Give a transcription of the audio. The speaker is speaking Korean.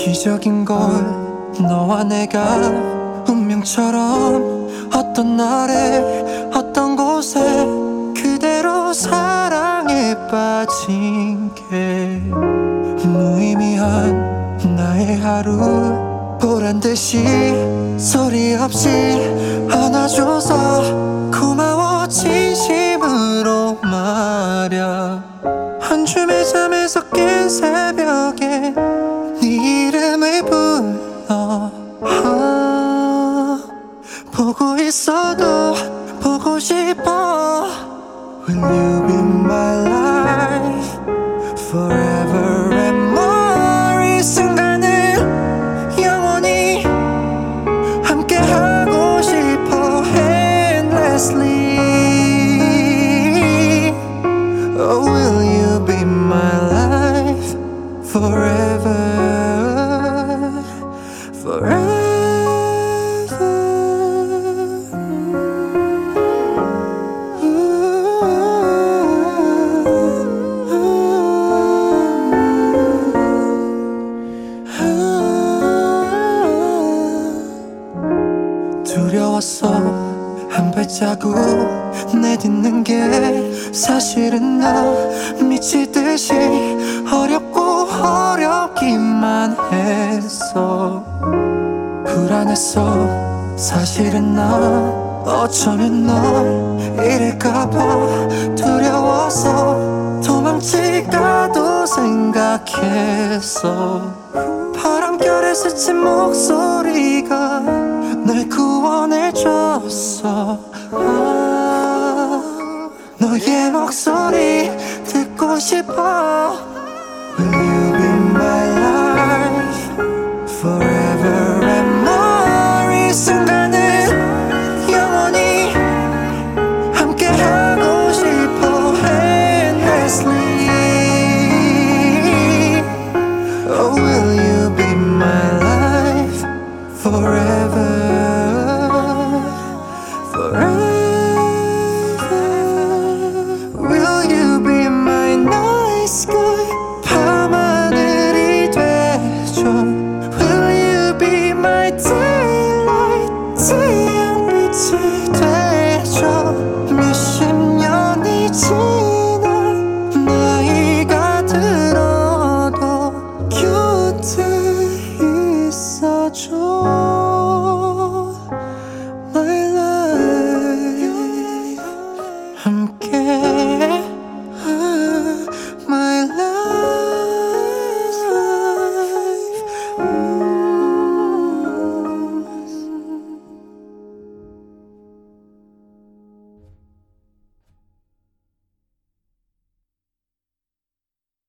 기적인 걸 너와 내가 운명처럼 어떤 날에 어떤 곳에 그대로 사랑에 빠진 게 무의미한 나의 하루 보란듯이 소리 없이 안아줘서 고마워 진심으로 말야. 한 줌의 잠에서 깬 새벽에 네 이름을 불러 보고 있어도 보고 싶어. Will you be my life forever and more? 이 순간을 영원히 함께하고 싶어 endlessly. Oh, will you be my life forever, forever? 두려웠어 한 발자국 내딛는 게 사실은 나 미치듯이 어렵고 어렵기만 했어. 불안했어 사실은 나 어쩌면 널 잃을까봐 두려워서 도망칠까도 생각했어. 바람결에 스친 목소리가 날 구원해줬어. 너의 목소리 듣고 싶어.